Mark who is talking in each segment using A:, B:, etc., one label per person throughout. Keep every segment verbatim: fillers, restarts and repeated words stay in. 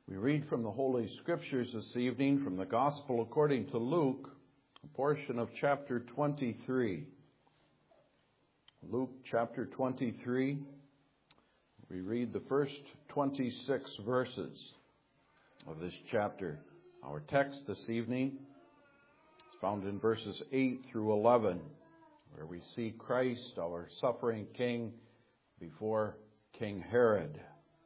A: We read from the Holy Scriptures this evening from the Gospel according to Luke, a portion of chapter twenty-three. Luke chapter twenty-three, we read the first twenty-six verses of this chapter. Our text this evening is found in verses eight through eleven, where we see Christ, our suffering King, before King Herod.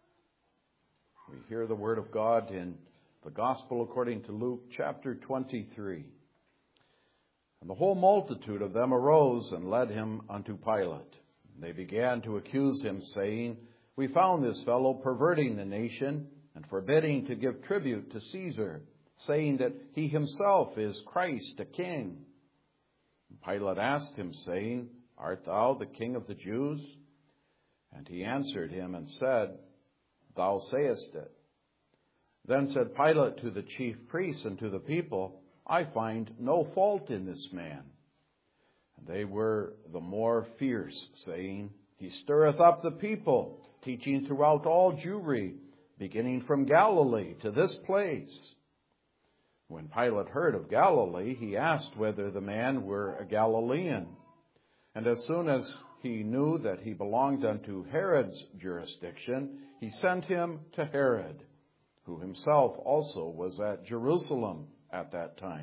A: We hear the word of God in the Gospel according to Luke chapter twenty-three. And the whole multitude of them arose and led him unto Pilate. They began to accuse him, saying, We found this fellow perverting the nation and forbidding to give tribute to Caesar, saying that he himself is Christ, a king. And Pilate asked him, saying, Art thou the king of the Jews? And he answered him and said, Thou sayest it. Then said Pilate to the chief priests and to the people, I find no fault in this man. And they were the more fierce, saying, He stirreth up the people, teaching throughout all Jewry, beginning from Galilee to this place. When Pilate heard of Galilee, he asked whether the man were a Galilean. And as soon as he knew that he belonged unto Herod's jurisdiction, he sent him to Herod, who himself also was at Jerusalem at that time.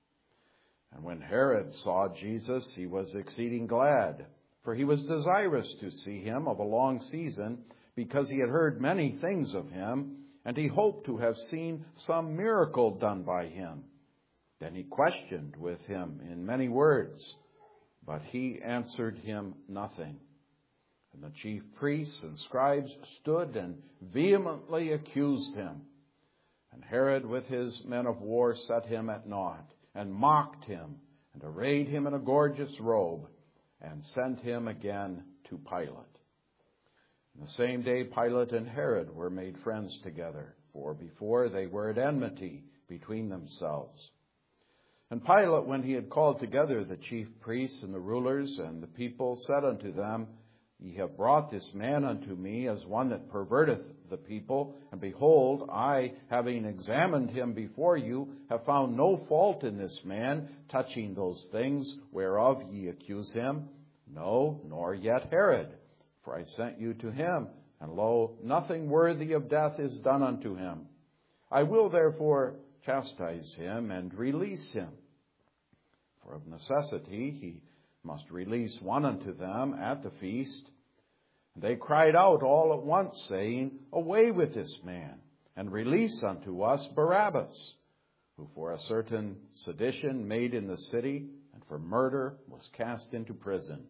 A: And when Herod saw Jesus, he was exceeding glad, for he was desirous to see him of a long season, because he had heard many things of him, and he hoped to have seen some miracle done by him. Then he questioned with him in many words, but he answered him nothing. And the chief priests and scribes stood and vehemently accused him. And Herod with his men of war set him at naught, and mocked him, and arrayed him in a gorgeous robe, and sent him again to Pilate. And the same day Pilate and Herod were made friends together, for before they were at enmity between themselves. And Pilate, when he had called together the chief priests and the rulers and the people, said unto them, Ye have brought this man unto me as one that perverteth the people. And behold, I, having examined him before you, have found no fault in this man touching those things whereof ye accuse him. No, nor yet Herod. For I sent you to him, and lo, nothing worthy of death is done unto him. I will therefore chastise him and release him. For of necessity he must release one unto them at the feast. And they cried out all at once, saying, Away with this man, and release unto us Barabbas, who for a certain sedition made in the city, and for murder was cast into prison.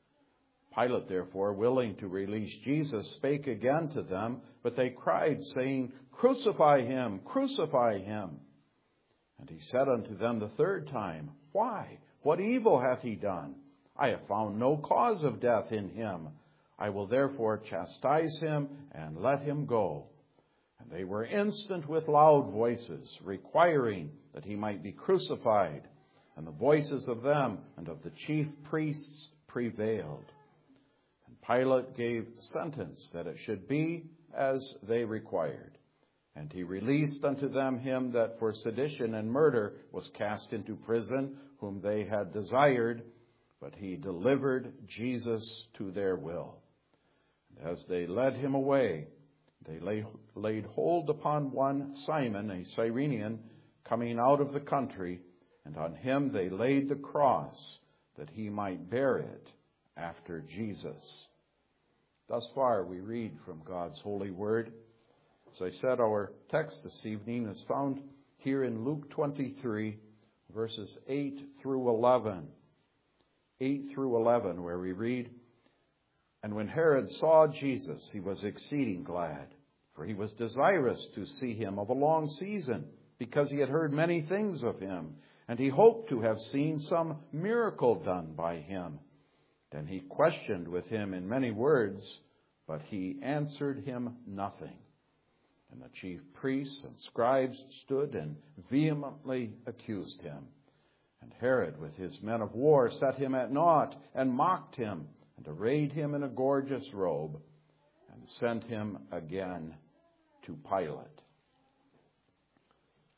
A: Pilate, therefore, willing to release Jesus, spake again to them, but they cried, saying, Crucify him, crucify him. And he said unto them the third time, Why? What evil hath he done? I have found no cause of death in him. I will therefore chastise him and let him go. And they were instant with loud voices, requiring that he might be crucified. And the voices of them and of the chief priests prevailed. And Pilate gave sentence that it should be as they required. And he released unto them him that for sedition and murder was cast into prison, whom they had desired, but he delivered Jesus to their will. And as they led him away, they lay, laid hold upon one Simon, a Cyrenian, coming out of the country, and on him they laid the cross, that he might bear it after Jesus. Thus far we read from God's holy word. As I said, our text this evening is found here in Luke twenty-three, verses eight through eleven. eight through eleven, where we read, And when Herod saw Jesus, he was exceeding glad, for he was desirous to see him of a long season, because he had heard many things of him, and he hoped to have seen some miracle done by him. Then he questioned with him in many words, but he answered him nothing. And the chief priests and scribes stood and vehemently accused him. And Herod with his men of war set him at naught, and mocked him, and arrayed him in a gorgeous robe, and sent him again to Pilate.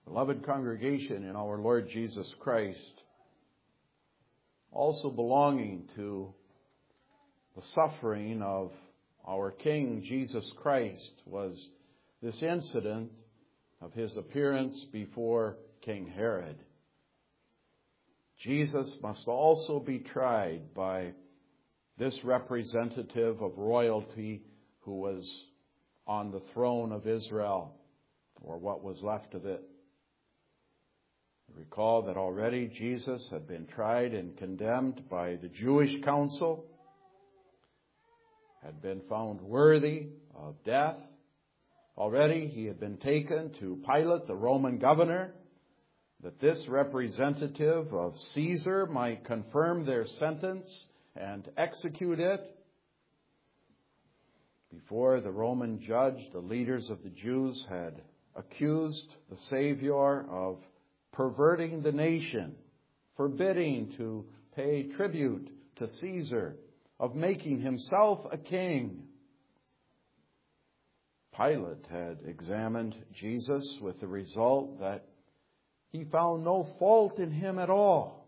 A: Beloved congregation in our Lord Jesus Christ, also belonging to the suffering of our King Jesus Christ was this incident of his appearance before King Herod. Jesus must also be tried by this representative of royalty who was on the throne of Israel, or what was left of it. Recall that already Jesus had been tried and condemned by the Jewish council, had been found worthy of death. Already he had been taken to Pilate, the Roman governor, that this representative of Caesar might confirm their sentence and execute it. Before the Roman judge, the leaders of the Jews had accused the Savior of perverting the nation, forbidding to pay tribute to Caesar, of making himself a king. Pilate had examined Jesus with the result that he found no fault in him at all.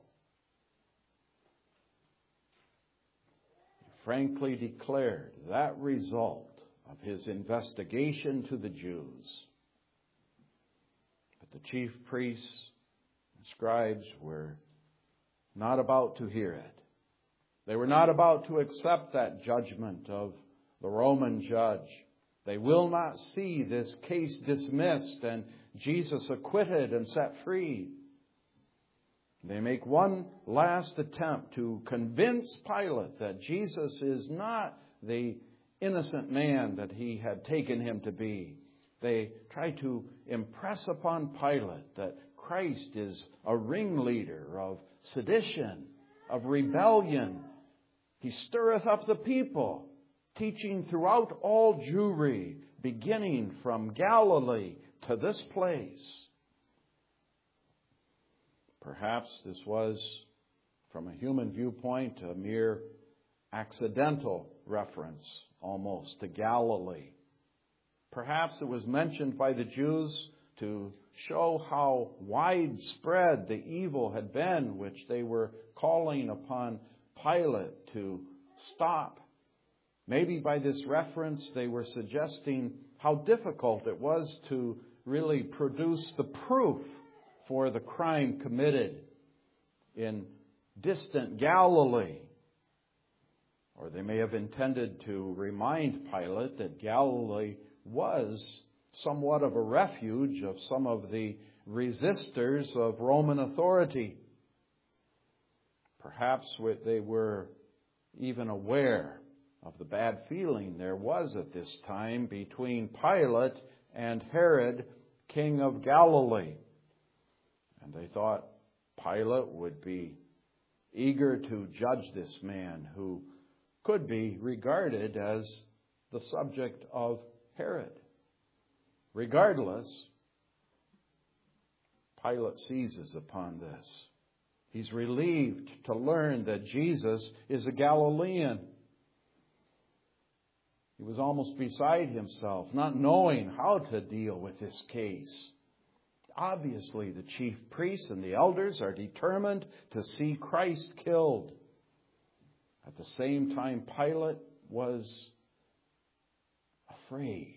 A: He frankly declared that result of his investigation to the Jews. But the chief priests and scribes were not about to hear it. They were not about to accept that judgment of the Roman judge. They will not see this case dismissed and Jesus acquitted and set free. They make one last attempt to convince Pilate that Jesus is not the innocent man that he had taken him to be. They try to impress upon Pilate that Christ is a ringleader of sedition, of rebellion. He stirreth up the people, teaching throughout all Jewry, beginning from Galilee to this place. Perhaps this was, from a human viewpoint, a mere accidental reference almost to Galilee. Perhaps it was mentioned by the Jews to show how widespread the evil had been, which they were calling upon Pilate to stop. Maybe by this reference they were suggesting how difficult it was to really produce the proof for the crime committed in distant Galilee. Or they may have intended to remind Pilate that Galilee was somewhat of a refuge of some of the resistors of Roman authority. Perhaps they were even aware of the bad feeling there was at this time between Pilate and Herod, king of Galilee. And they thought Pilate would be eager to judge this man who could be regarded as the subject of Herod. Regardless, Pilate seizes upon this. He's relieved to learn that Jesus is a Galilean. He was almost beside himself, not knowing how to deal with this case. Obviously, the chief priests and the elders are determined to see Christ killed. At the same time, Pilate was afraid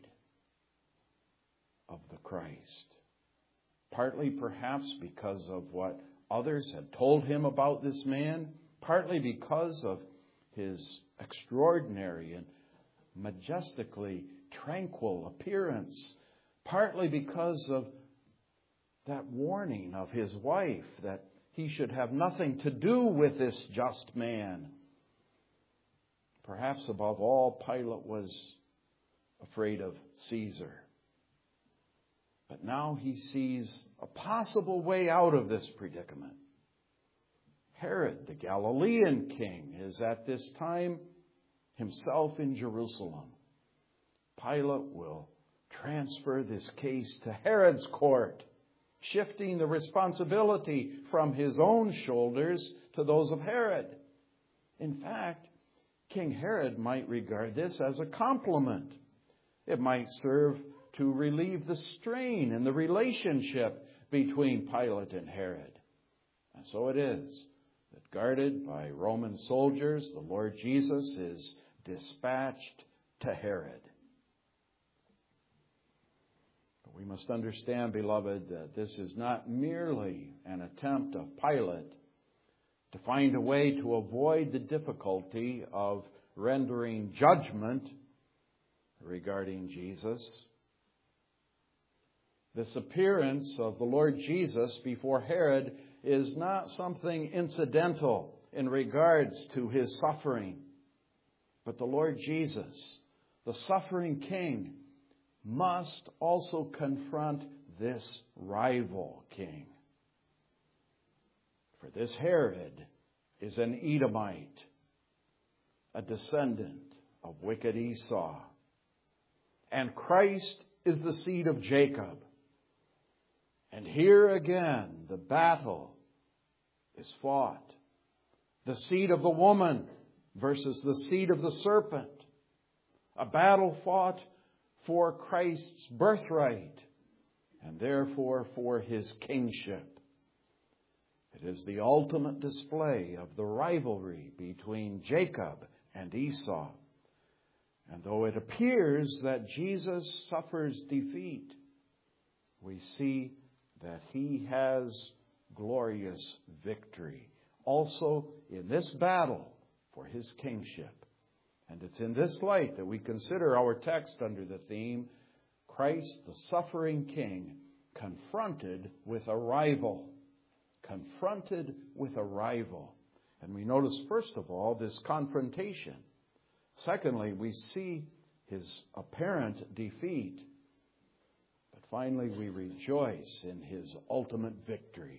A: of the Christ. Partly perhaps because of what others had told him about this man, partly because of his extraordinary and majestically tranquil appearance, partly because of that warning of his wife that he should have nothing to do with this just man. Perhaps above all, Pilate was afraid of Caesar. But now he sees a possible way out of this predicament. Herod, the Galilean king, is at this time himself in Jerusalem. Pilate will transfer this case to Herod's court, shifting the responsibility from his own shoulders to those of Herod. In fact, King Herod might regard this as a compliment. It might serve to relieve the strain in the relationship between Pilate and Herod. And so it is that, guarded by Roman soldiers, the Lord Jesus is dispatched to Herod. But we must understand, beloved, that this is not merely an attempt of Pilate to find a way to avoid the difficulty of rendering judgment regarding Jesus. This appearance of the Lord Jesus before Herod is not something incidental in regards to his suffering. But the Lord Jesus, the suffering King, must also confront this rival king. For this Herod is an Edomite, a descendant of wicked Esau. And Christ is the seed of Jacob. And here again, the battle is fought. The seed of the woman versus the seed of the serpent. A battle fought for Christ's birthright and therefore for his kingship. It is the ultimate display of the rivalry between Jacob and Esau. And though it appears that Jesus suffers defeat, we see that he has glorious victory also in this battle for his kingship. And it's in this light that we consider our text under the theme, Christ, the suffering King, confronted with a rival. Confronted with a rival. And we notice, first of all, this confrontation. Secondly, we see his apparent defeat. But finally, we rejoice in his ultimate victory.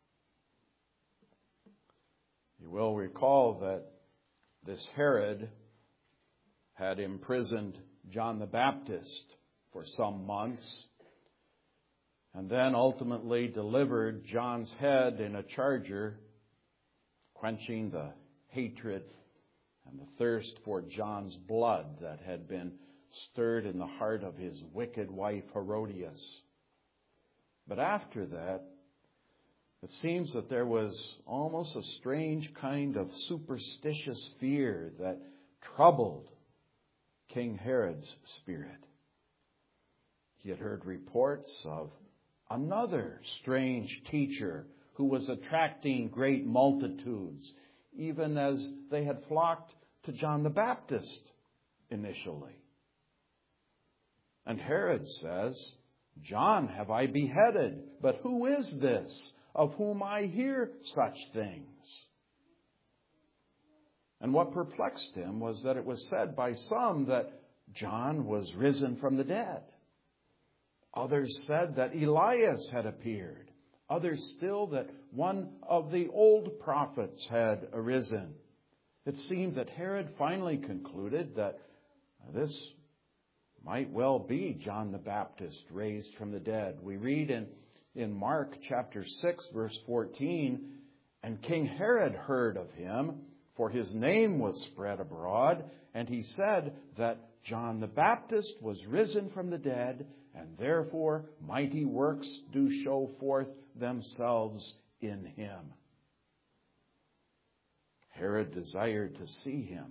A: You will recall that this Herod had imprisoned John the Baptist for some months, and then ultimately delivered John's head in a charger, quenching the hatred and the thirst for John's blood that had been stirred in the heart of his wicked wife Herodias. But after that, it seems that there was almost a strange kind of superstitious fear that troubled King Herod's spirit. He had heard reports of another strange teacher who was attracting great multitudes, even as they had flocked to John the Baptist initially. And Herod says, John have I beheaded, but who is this of whom I hear such things? And what perplexed him was that it was said by some that John was risen from the dead. Others said that Elias had appeared. Others still that one of the old prophets had arisen. It seemed that Herod finally concluded that this might well be John the Baptist raised from the dead. We read in, in Mark chapter six, verse fourteen, and King Herod heard of him, for his name was spread abroad, and he said that John the Baptist was risen from the dead, and therefore mighty works do show forth themselves in him. Herod desired to see him.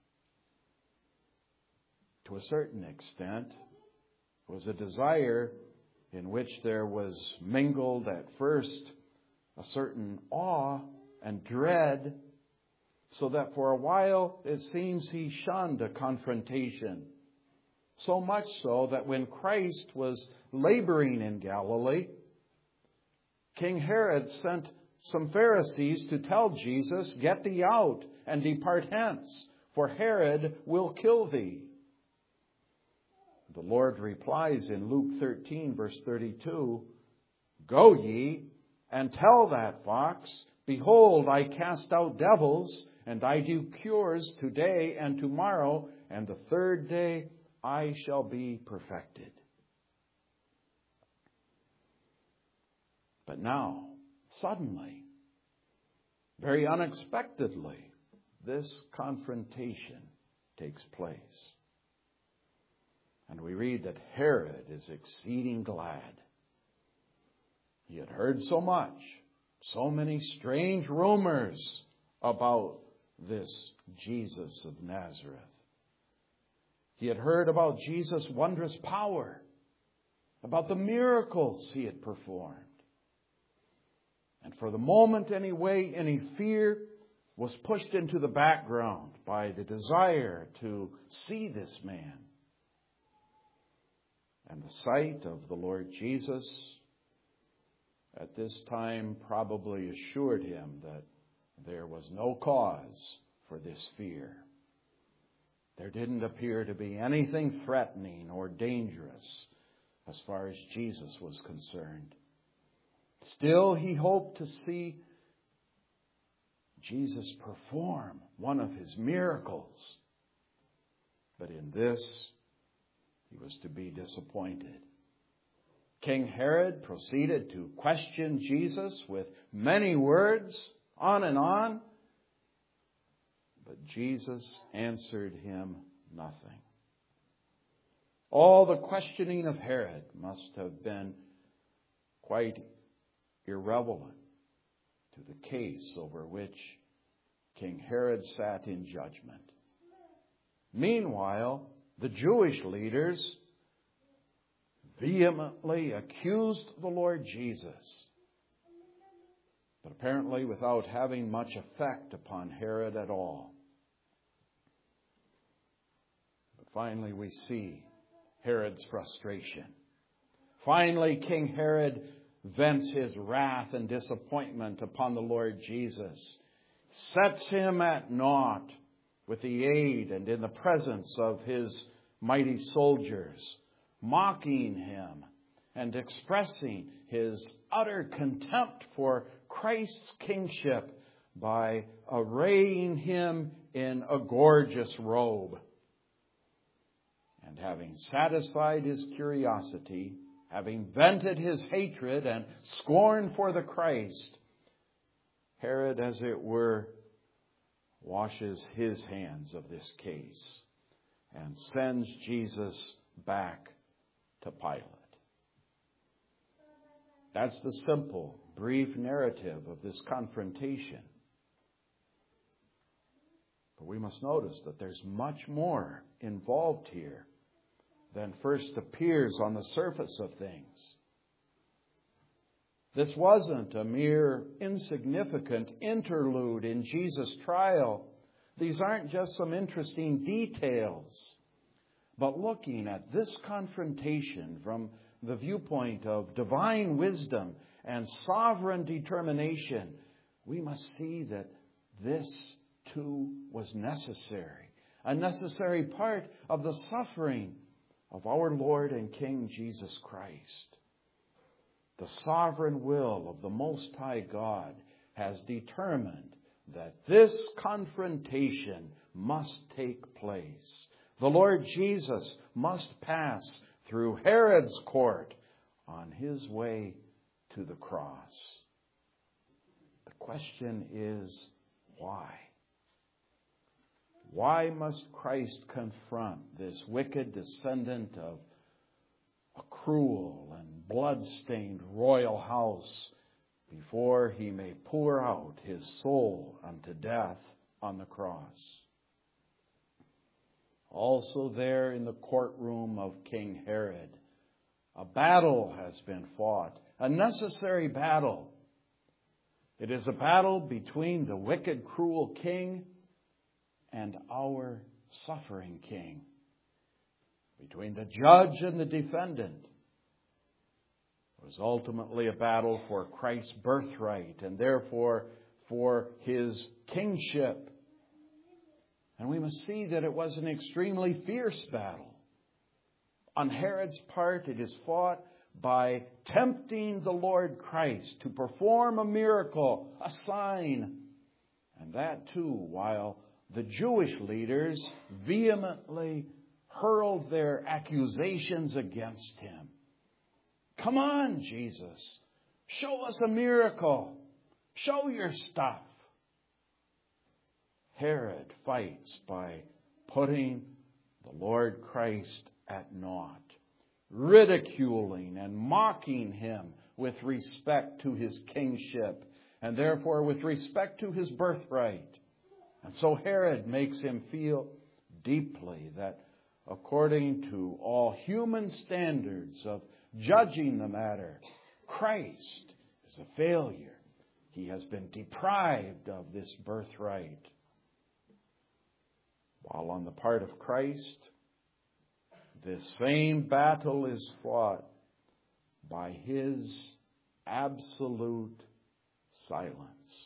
A: To a certain extent, it was a desire in which there was mingled at first a certain awe and dread, so that for a while it seems he shunned a confrontation. So much so that when Christ was laboring in Galilee, King Herod sent some Pharisees to tell Jesus, "Get thee out and depart hence, for Herod will kill thee." The Lord replies in Luke thirteen, verse thirty-two, "Go ye and tell that fox, behold, I cast out devils, and I do cures today and tomorrow, and the third day I shall be perfected." But now, suddenly, very unexpectedly, this confrontation takes place. And we read that Herod is exceeding glad. He had heard so much, so many strange rumors about this Jesus of Nazareth. He had heard about Jesus' wondrous power, about the miracles he had performed. And for the moment anyway, any fear was pushed into the background by the desire to see this man. And the sight of the Lord Jesus at this time probably assured him that there was no cause for this fear. There didn't appear to be anything threatening or dangerous as far as Jesus was concerned. Still, he hoped to see Jesus perform one of his miracles. But in this, he was to be disappointed. King Herod proceeded to question Jesus with many words, on and on. But Jesus answered him nothing. All the questioning of Herod must have been quite irrelevant to the case over which King Herod sat in judgment. Meanwhile, the Jewish leaders vehemently accused the Lord Jesus, but apparently without having much effect upon Herod at all. But finally we see Herod's frustration. Finally, King Herod vents his wrath and disappointment upon the Lord Jesus, sets him at naught with the aid and in the presence of his mighty soldiers, mocking him and expressing his utter contempt for Christ's kingship by arraying him in a gorgeous robe. And having satisfied his curiosity, having vented his hatred and scorn for the Christ, Herod, as it were, washes his hands of this case and sends Jesus back to Pilate. That's the simple, brief narrative of this confrontation. But we must notice that there's much more involved here than first appears on the surface of things. This wasn't a mere insignificant interlude in Jesus' trial. These aren't just some interesting details. But looking at this confrontation from the viewpoint of divine wisdom and sovereign determination, we must see that this too was necessary, a necessary part of the suffering of our Lord and King Jesus Christ. The sovereign will of the Most High God has determined that this confrontation must take place. The Lord Jesus must pass through Herod's court on his way to the cross. The question is, why? Why must Christ confront this wicked descendant of a cruel and blood-stained royal house before he may pour out his soul unto death on the cross? Also there in the courtroom of King Herod, a battle has been fought, a necessary battle. It is a battle between the wicked, cruel king and our suffering king, between the judge and the defendant. It was ultimately a battle for Christ's birthright and therefore for his kingship. And we must see that it was an extremely fierce battle. On Herod's part, it is fought by tempting the Lord Christ to perform a miracle, a sign, and that too while the Jewish leaders vehemently hurled their accusations against him. Come on, Jesus. Show us a miracle. Show your stuff. Herod fights by putting the Lord Christ at naught, ridiculing and mocking him with respect to his kingship, and therefore with respect to his birthright. And so Herod makes him feel deeply that according to all human standards of judging the matter, Christ is a failure. He has been deprived of this birthright. While on the part of Christ, this same battle is fought by his absolute silence.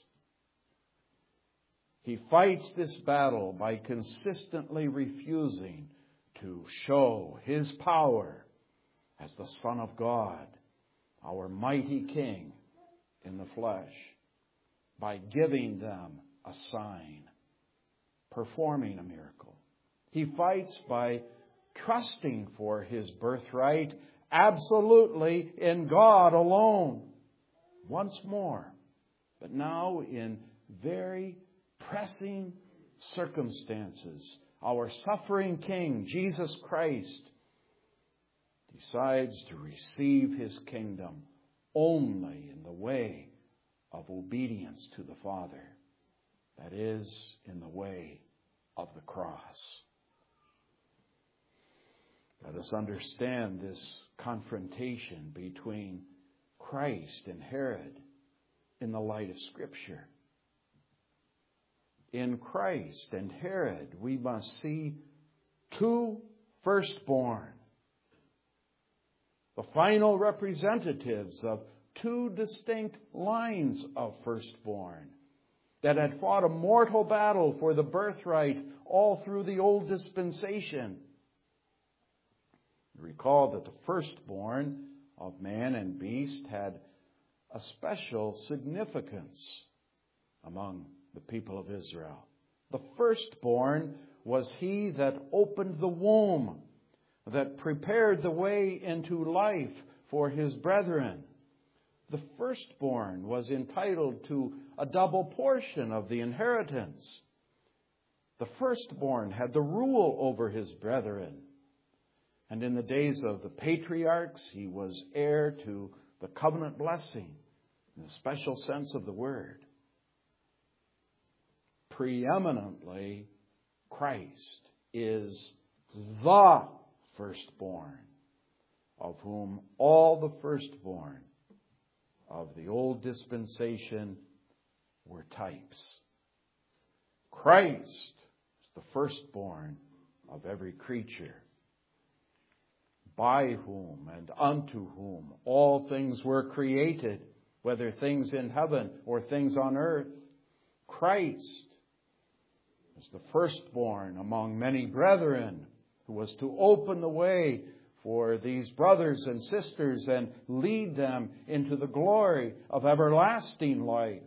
A: He fights this battle by consistently refusing to show his power as the Son of God, our mighty King in the flesh, by giving them a sign, performing a miracle. He fights by trusting for his birthright absolutely in God alone. Once more, but now in very pressing circumstances, our suffering King, Jesus Christ, decides to receive his kingdom only in the way of obedience to the Father. That is, in the way of the cross. Let us understand this confrontation between Christ and Herod in the light of Scripture. In Christ and Herod, we must see two firstborn, the final representatives of two distinct lines of firstborn that had fought a mortal battle for the birthright all through the old dispensation. Recall that the firstborn of man and beast had a special significance among the people of Israel. The firstborn was he that opened the womb, that prepared the way into life for his brethren. The firstborn was entitled to a double portion of the inheritance. The firstborn had the rule over his brethren. And in the days of the patriarchs, he was heir to the covenant blessing in the special sense of the word. Preeminently, Christ is the firstborn, of whom all the firstborn of the old dispensation were types. Christ is the firstborn of every creature, by whom and unto whom all things were created, whether things in heaven or things on earth. Christ is the firstborn among many brethren, who was to open the way for these brothers and sisters and lead them into the glory of everlasting life.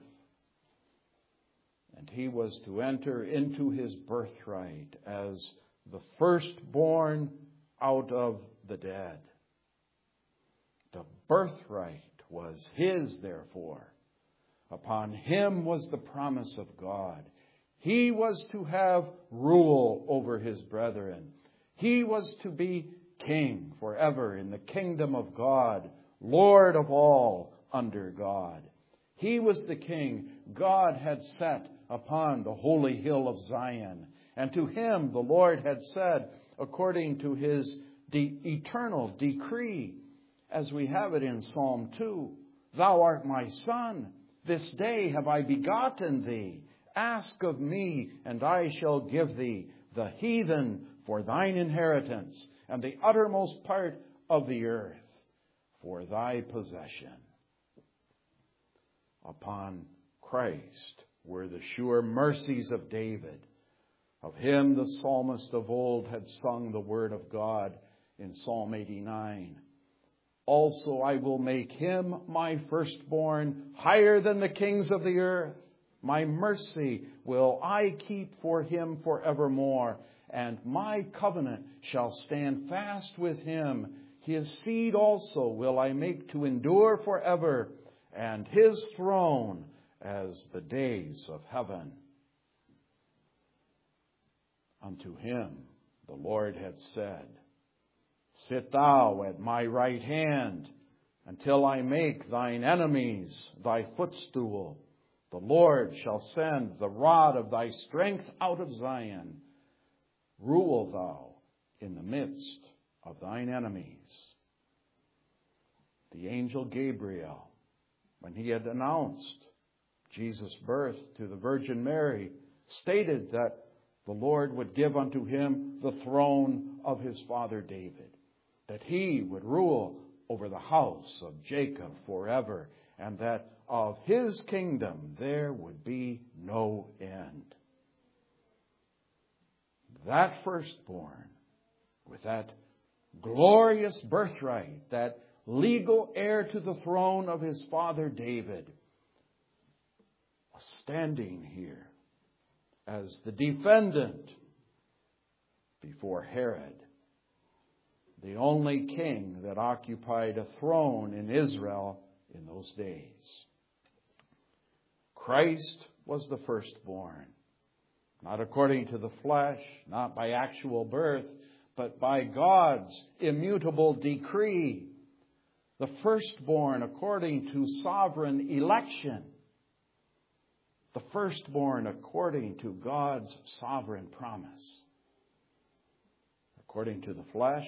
A: And he was to enter into his birthright as the firstborn out of the dead. The birthright was his, therefore. Upon him was the promise of God. He was to have rule over his brethren. He was to be king forever in the kingdom of God, Lord of all under God. He was the king God had set upon the holy hill of Zion. And to him the Lord had said, according to his de- eternal decree, as we have it in Psalm two, Thou art my son, this day have I begotten thee. Ask of me, and I shall give thee the heathen for thine inheritance, and the uttermost part of the earth for thy possession. Upon Christ were the sure mercies of David. Of him the psalmist of old had sung the word of God in Psalm eighty-nine. Also I will make him my firstborn higher than the kings of the earth. My mercy will I keep for him forevermore, and my covenant shall stand fast with him. His seed also will I make to endure forever, and his throne as the days of heaven. Unto him the Lord had said, Sit thou at my right hand until I make thine enemies thy footstool. The Lord shall send the rod of thy strength out of Zion. Rule thou in the midst of thine enemies. The angel Gabriel, when he had announced Jesus' birth to the Virgin Mary, stated that the Lord would give unto him the throne of his father David, that he would rule over the house of Jacob forever, and that of his kingdom there would be no end. That firstborn, with that glorious birthright, that legal heir to the throne of his father David, was standing here as the defendant before Herod, the only king that occupied a throne in Israel in those days. Christ was the firstborn, not according to the flesh, not by actual birth, but by God's immutable decree. The firstborn according to sovereign election. The firstborn according to God's sovereign promise. According to the flesh,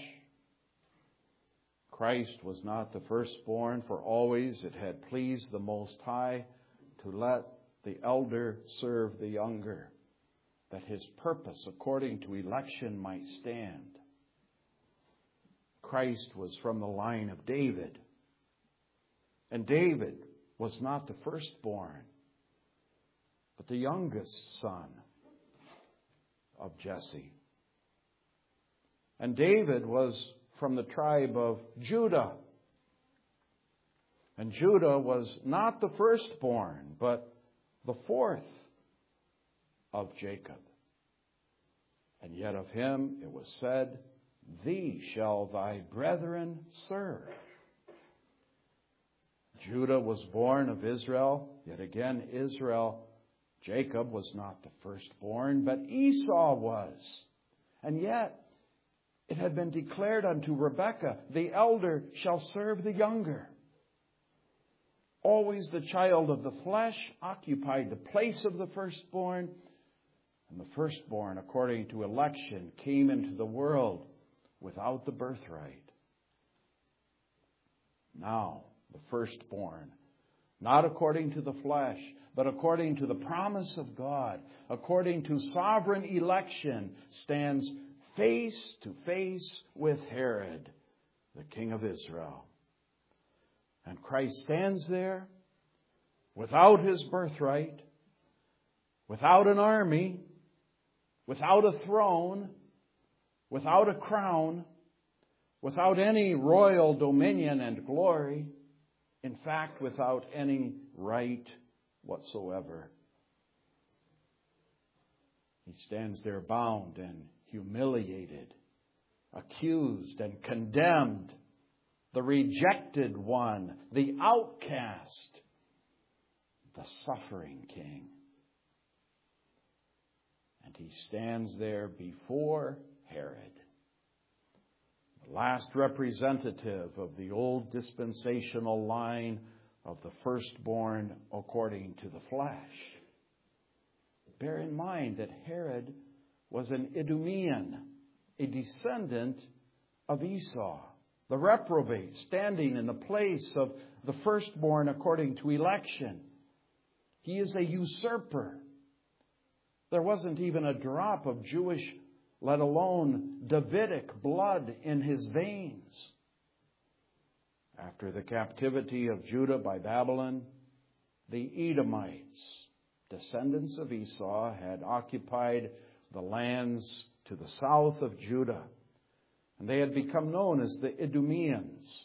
A: Christ was not the firstborn, for always it had pleased the Most High to let the elder serve the younger, that his purpose according to election might stand. Christ was from the line of David, and David was not the firstborn, but the youngest son of Jesse. And David was from the tribe of Judah. And Judah was not the firstborn, but the fourth of Jacob. And yet of him it was said, Thee shall thy brethren serve. Judah was born of Israel, yet again Israel, Jacob was not the firstborn, but Esau was. And yet it had been declared unto Rebekah, the elder shall serve the younger. Always the child of the flesh occupied the place of the firstborn, and the firstborn, according to election, came into the world without the birthright. Now, the firstborn, not according to the flesh, but according to the promise of God, according to sovereign election, stands face to face with Herod, the king of Israel. And Christ stands there without his birthright, without an army, without a throne, without a crown, without any royal dominion and glory, in fact, without any right whatsoever. He stands there bound and humiliated, accused and condemned, the rejected one, the outcast, the suffering king. And he stands there before Herod, the last representative of the old dispensational line of the firstborn according to the flesh. Bear in mind that Herod was an Idumean, a descendant of Esau, the reprobate, standing in the place of the firstborn according to election. He is a usurper. There wasn't even a drop of Jewish, let alone Davidic blood in his veins. After the captivity of Judah by Babylon, the Edomites, descendants of Esau, had occupied the lands to the south of Judah, and they had become known as the Idumeans.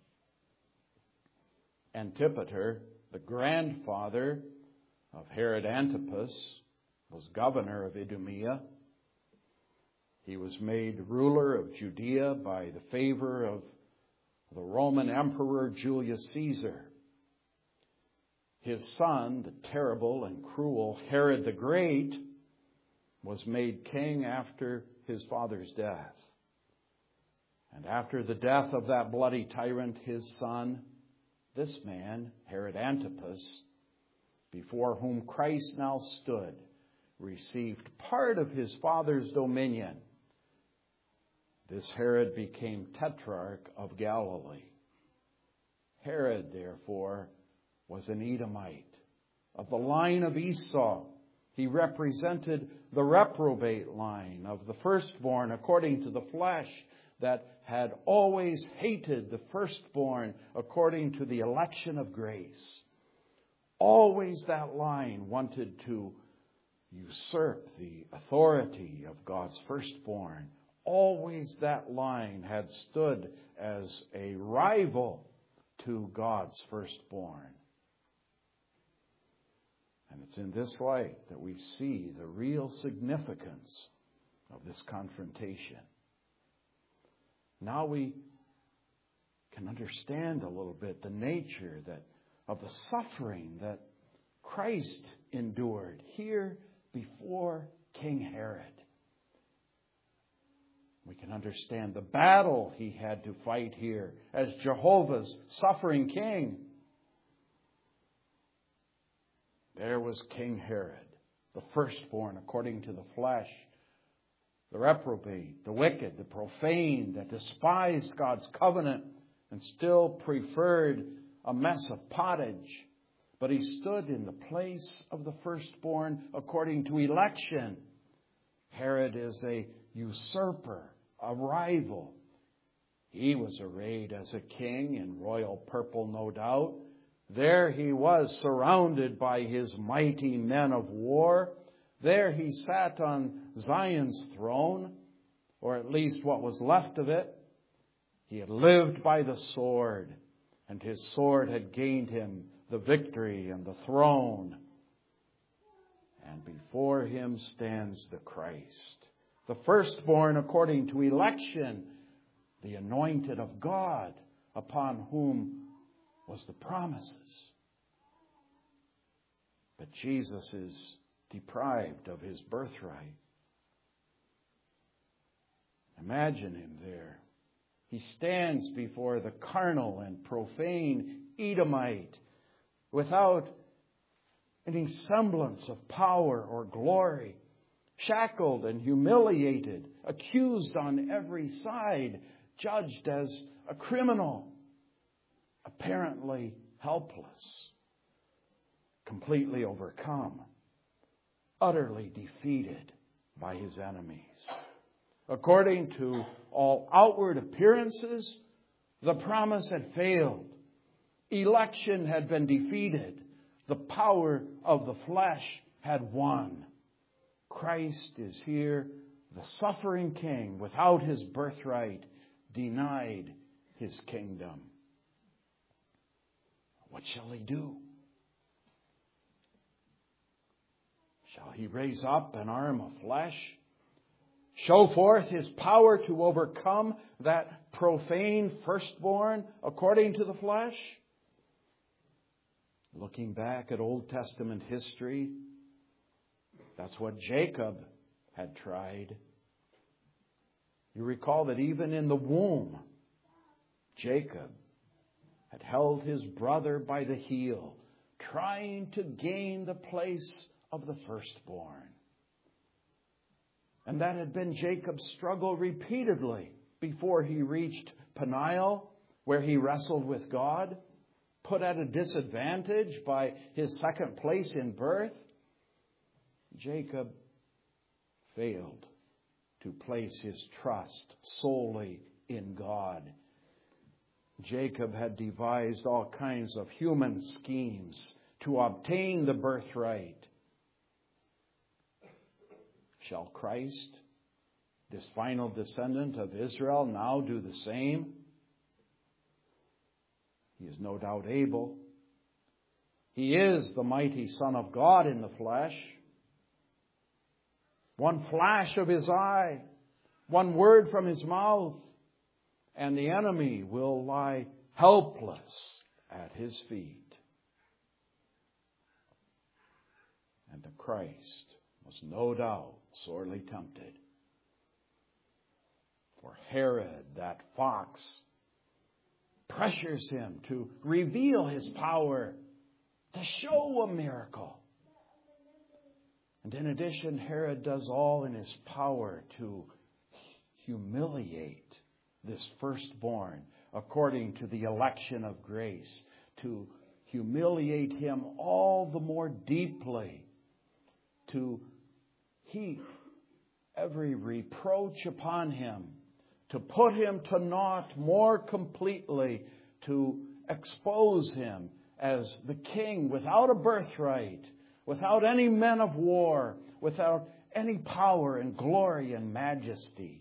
A: Antipater, the grandfather of Herod Antipas, was governor of Idumea. He was made ruler of Judea by the favor of the Roman Emperor Julius Caesar. His son, the terrible and cruel Herod the Great, was made king after his father's death. And after the death of that bloody tyrant, his son, this man, Herod Antipas, before whom Christ now stood, received part of his father's dominion. This Herod became tetrarch of Galilee. Herod, therefore, was an Edomite of the line of Esau. He represented the reprobate line of the firstborn according to the flesh, that had always hated the firstborn according to the election of grace. Always that line wanted to usurp the authority of God's firstborn. Always that line had stood as a rival to God's firstborn. And it's in this light that we see the real significance of this confrontation. Now we can understand a little bit the nature that of the suffering that Christ endured here before King Herod. We can understand the battle he had to fight here as Jehovah's suffering king. There was King Herod, the firstborn according to the flesh, the reprobate, the wicked, the profane, that despised God's covenant and still preferred a mess of pottage. But he stood in the place of the firstborn according to election. Herod is a usurper, a rival. He was arrayed as a king in royal purple, no doubt. There he was surrounded by his mighty men of war. There he sat on Zion's throne, or at least what was left of it. He had lived by the sword, and his sword had gained him the victory and the throne. And before him stands the Christ, the firstborn according to election, the anointed of God, upon whom was the promises. But Jesus is deprived of his birthright. Imagine him there. He stands before the carnal and profane Edomite without any semblance of power or glory, shackled and humiliated, accused on every side, judged as a criminal, apparently helpless, completely overcome, utterly defeated by his enemies. According to all outward appearances, the promise had failed. Election had been defeated. The power of the flesh had won. Christ is here, the suffering king, without his birthright, denied his kingdom. What shall he do? Shall he raise up an arm of flesh? Show forth his power to overcome that profane firstborn according to the flesh? Looking back at Old Testament history, that's what Jacob had tried. You recall that even in the womb, Jacob had held his brother by the heel, trying to gain the place of the firstborn. And that had been Jacob's struggle repeatedly before he reached Peniel, where he wrestled with God, put at a disadvantage by his second place in birth. Jacob failed to place his trust solely in God. Jacob had devised all kinds of human schemes to obtain the birthright. Shall Christ, this final descendant of Israel, now do the same? He is no doubt able. He is the mighty Son of God in the flesh. One flash of his eye, one word from his mouth, and the enemy will lie helpless at his feet. And the Christ was no doubt sorely tempted. For Herod, that fox, pressures him to reveal his power, to show a miracle. And in addition, Herod does all in his power to humiliate this firstborn according to the election of grace, to humiliate him all the more deeply, to heap every reproach upon him, to put him to naught more completely, to expose him as the king without a birthright, without any men of war, without any power and glory and majesty.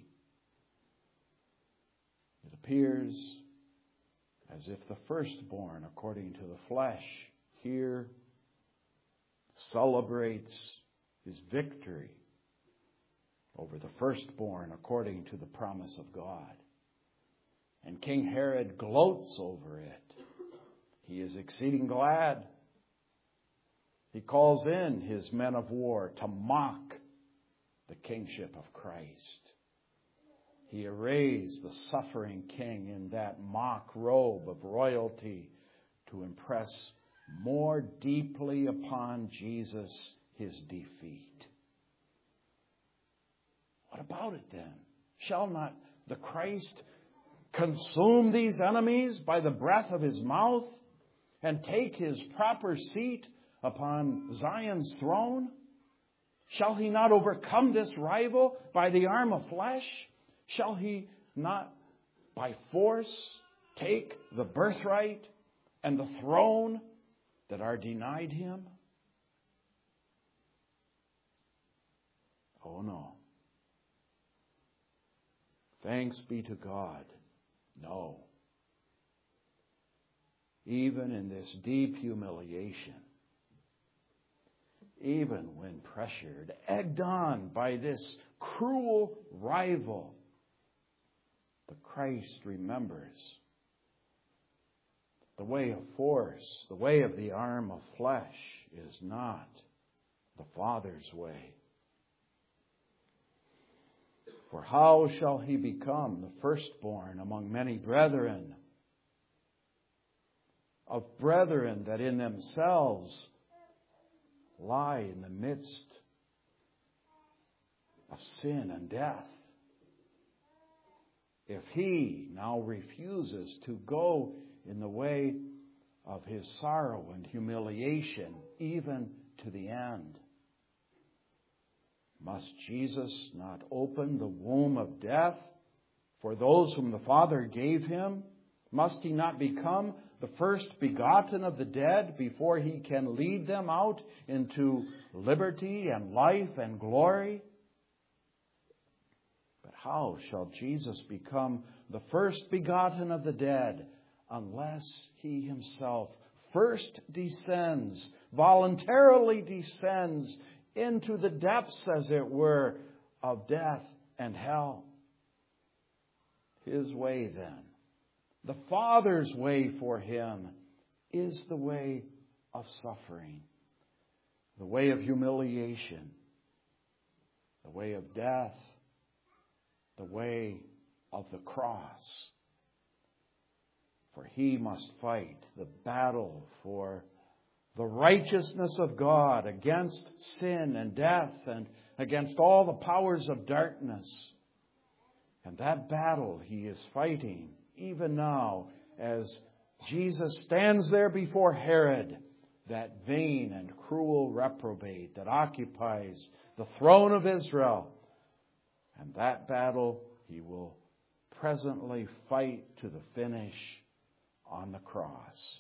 A: It appears as if the firstborn, according to the flesh, here celebrates his victory over the firstborn according to the promise of God. And King Herod gloats over it. He is exceeding glad. He calls in his men of war to mock the kingship of Christ. He arrays the suffering king in that mock robe of royalty to impress more deeply upon Jesus his defeat. What about it then? Shall not the Christ consume these enemies by the breath of his mouth and take his proper seat upon Zion's throne? Shall he not overcome this rival by the arm of flesh? Shall he not by force take the birthright and the throne that are denied him? Oh no. Thanks be to God. No. Even in this deep humiliation, even when pressured, egged on by this cruel rival, the Christ remembers the way of force, the way of the arm of flesh is not the Father's way. For how shall he become the firstborn among many brethren, of brethren that in themselves lie in the midst of sin and death? If he now refuses to go in the way of his sorrow and humiliation, even to the end, must Jesus not open the womb of death for those whom the Father gave him? Must he not become the first begotten of the dead before he can lead them out into liberty and life and glory? But how shall Jesus become the first begotten of the dead unless he himself first descends, voluntarily descends into the depths, as it were, of death and hell? His way, then, the Father's way for him, is the way of suffering, the way of humiliation, the way of death, the way of the cross. For he must fight the battle for the righteousness of God against sin and death and against all the powers of darkness. And that battle he is fighting even now as Jesus stands there before Herod, that vain and cruel reprobate that occupies the throne of Israel. And that battle he will presently fight to the finish on the cross.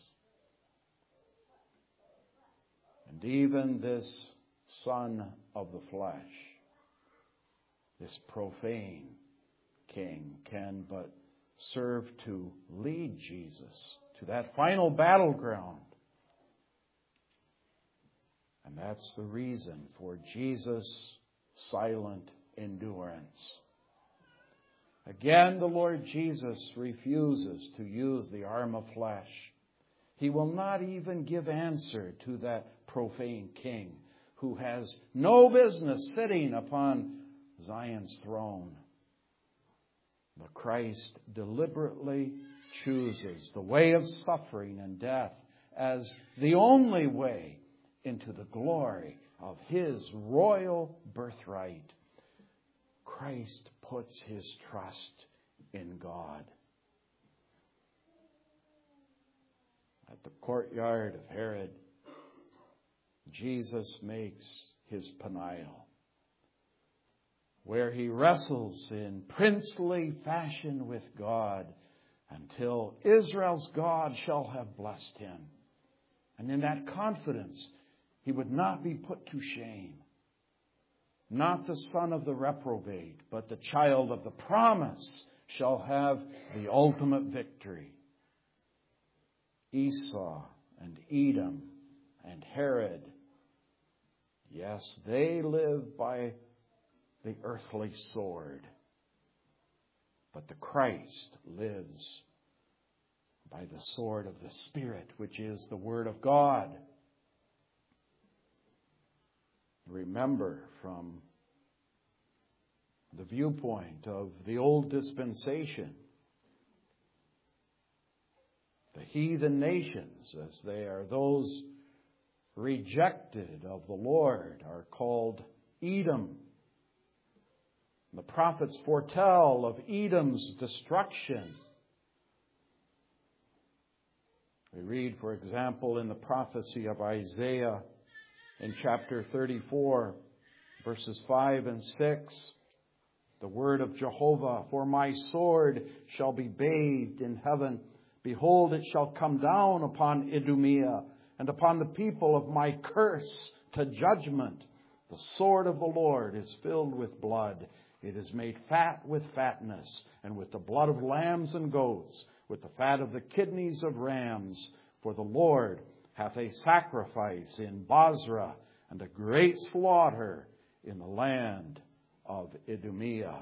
A: And even this son of the flesh, this profane king, can but serve to lead Jesus to that final battleground. And that's the reason for Jesus' silent endurance. Again, the Lord Jesus refuses to use the arm of flesh. He will not even give answer to that profane king who has no business sitting upon Zion's throne. The Christ deliberately chooses the way of suffering and death as the only way into the glory of his royal birthright, Christ puts his trust in God. At the courtyard of Herod, Jesus makes his Peniel, where he wrestles in princely fashion with God until Israel's God shall have blessed him. And in that confidence, he would not be put to shame. Not the son of the reprobate, but the child of the promise shall have the ultimate victory. Esau and Edom and Herod, yes, they live by the earthly sword. But the Christ lives by the sword of the Spirit, which is the Word of God. Remember, from the viewpoint of the old dispensation, the heathen nations, as they are those rejected of the Lord, are called Edom. The prophets foretell of Edom's destruction. We read, for example, in the prophecy of Isaiah in chapter thirty-four, verses five and six, the word of Jehovah, "For my sword shall be bathed in heaven. Behold, it shall come down upon Idumea and upon the people of my curse to judgment. The sword of the Lord is filled with blood. It is made fat with fatness, and with the blood of lambs and goats, with the fat of the kidneys of rams. For the Lord hath a sacrifice in Bozrah, and a great slaughter in the land of Idumea."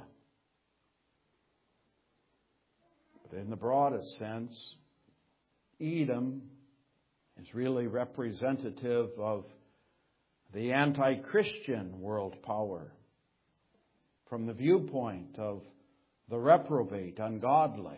A: But in the broadest sense, Edom is really representative of the anti-Christian world power, from the viewpoint of the reprobate, ungodly.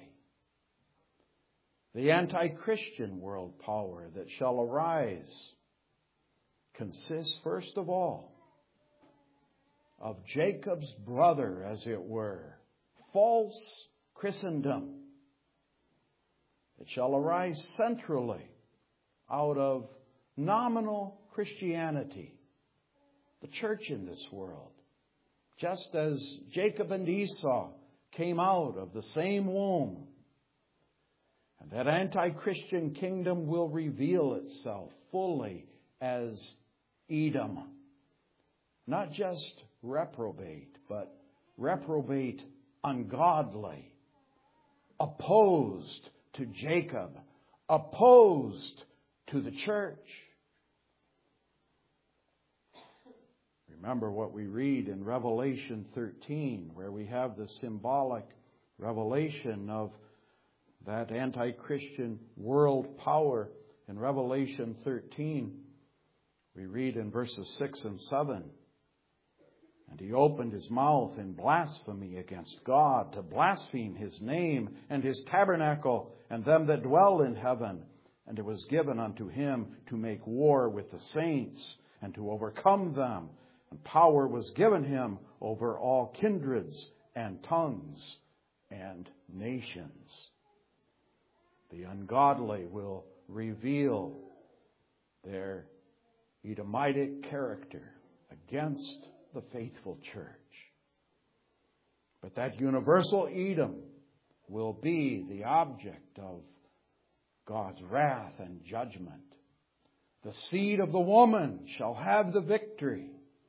A: The anti-Christian world power that shall arise consists, first of all, of Jacob's brother, as it were, false Christendom. It shall arise centrally out of nominal Christianity, the church in this world. Just as Jacob and Esau came out of the same womb. And that anti-Christian kingdom will reveal itself fully as Edom. Not just reprobate, but reprobate ungodly. Opposed to Jacob. Opposed to the church. Remember what we read in Revelation thirteen, where we have the symbolic revelation of that anti-Christian world power. In Revelation thirteen, we read in verses six and seven, "And he opened his mouth in blasphemy against God, to blaspheme his name and his tabernacle and them that dwell in heaven. And it was given unto him to make war with the saints and to overcome them. And power was given him over all kindreds and tongues and nations." The ungodly will reveal their Edomitic character against the faithful church. But that universal Edom will be the object of God's wrath and judgment. The seed of the woman shall have the victory,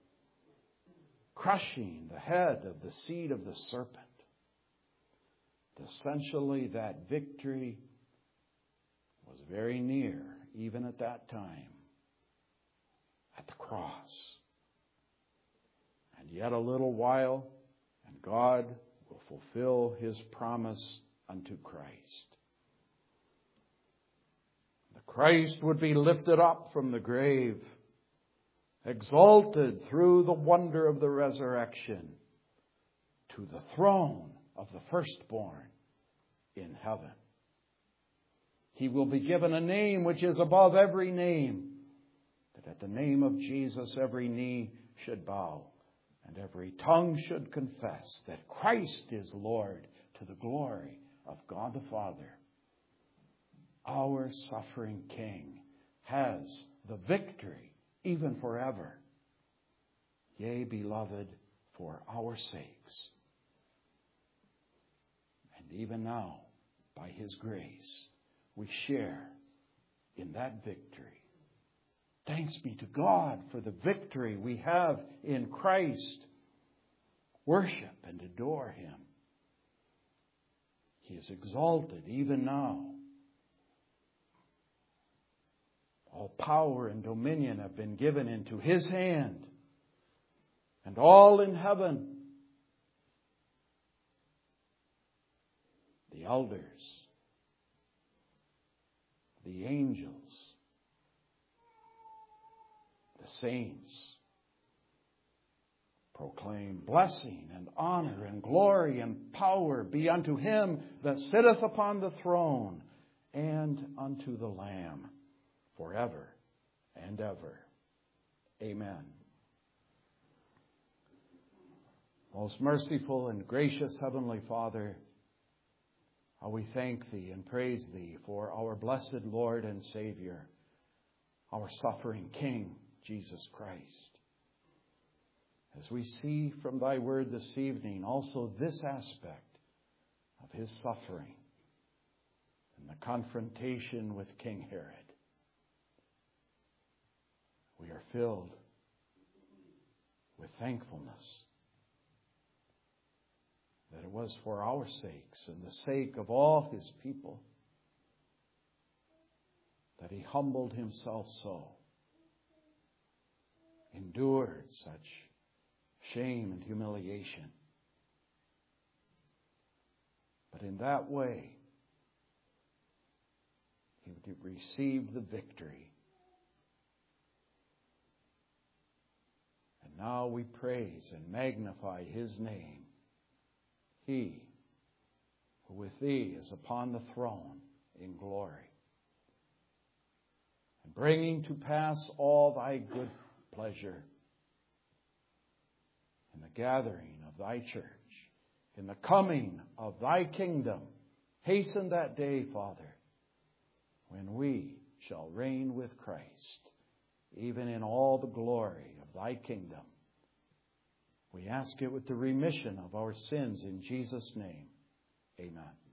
A: crushing the head of the seed of the serpent. Essentially, that victory was very near, even at that time, at the cross. And yet a little while, and God will fulfill his promise unto Christ. The Christ would be lifted up from the grave, exalted through the wonder of the resurrection to the throne of the firstborn in heaven. He will be given a name which is above every name, that at the name of Jesus every knee should bow and every tongue should confess that Christ is Lord, to the glory of God the Father. Our suffering King has the victory even forever. Yea, beloved, for our sakes. And even now, by His grace, we share in that victory. Thanks be to God for the victory we have in Christ. Worship and adore Him. He is exalted even now. All power and dominion have been given into His hand, and all in heaven, the elders, the angels, the saints, proclaim blessing and honor and glory and power be unto Him that sitteth upon the throne and unto the Lamb forever and ever. Amen. Most merciful and gracious Heavenly Father, how we thank Thee and praise Thee for our blessed Lord and Savior, our suffering King, Jesus Christ. As we see from Thy word this evening also this aspect of His suffering and the confrontation with King Herod, we are filled with thankfulness that it was for our sakes and the sake of all His people that He humbled Himself so, endured such shame and humiliation. But in that way, He received the victory. And now we praise and magnify His name. He who with Thee is upon the throne in glory, and bringing to pass all Thy good pleasure in the gathering of Thy church, in the coming of Thy kingdom. Hasten that day, Father, when we shall reign with Christ, even in all the glory of Thy kingdom. We ask it with the remission of our sins in Jesus' name. Amen.